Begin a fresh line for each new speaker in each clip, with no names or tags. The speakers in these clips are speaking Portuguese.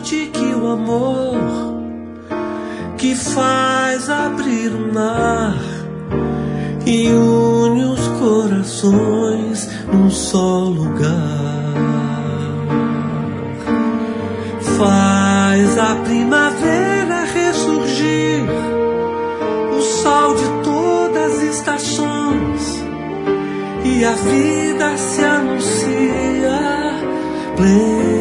sorte que o amor que faz abrir o mar e une os corações num só lugar. Faz a primavera ressurgir, o sol de todas as estações, e a vida se anuncia plena.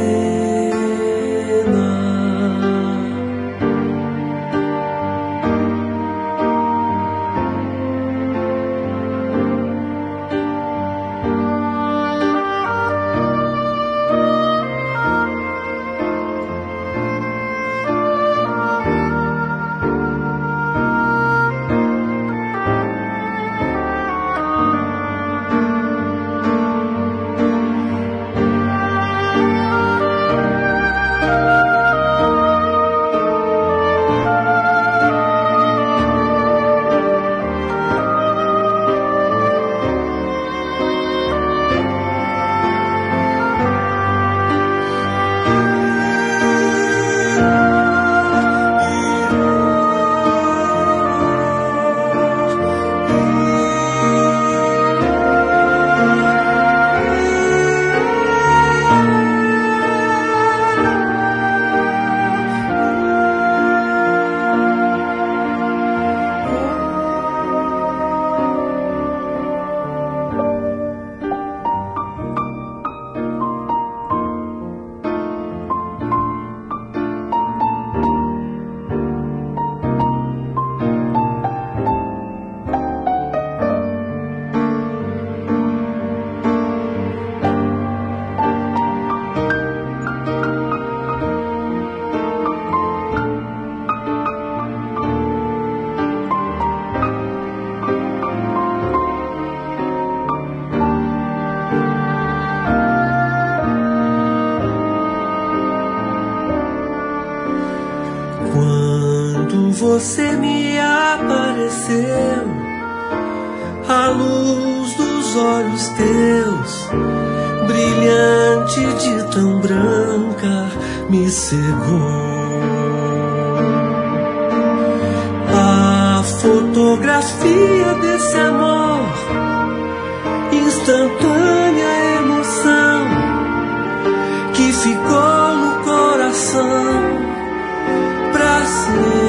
Você me apareceu, a luz dos olhos teus, brilhante de tão branca, me cegou. A fotografia desse amor, instantânea emoção, que ficou no coração pra sempre.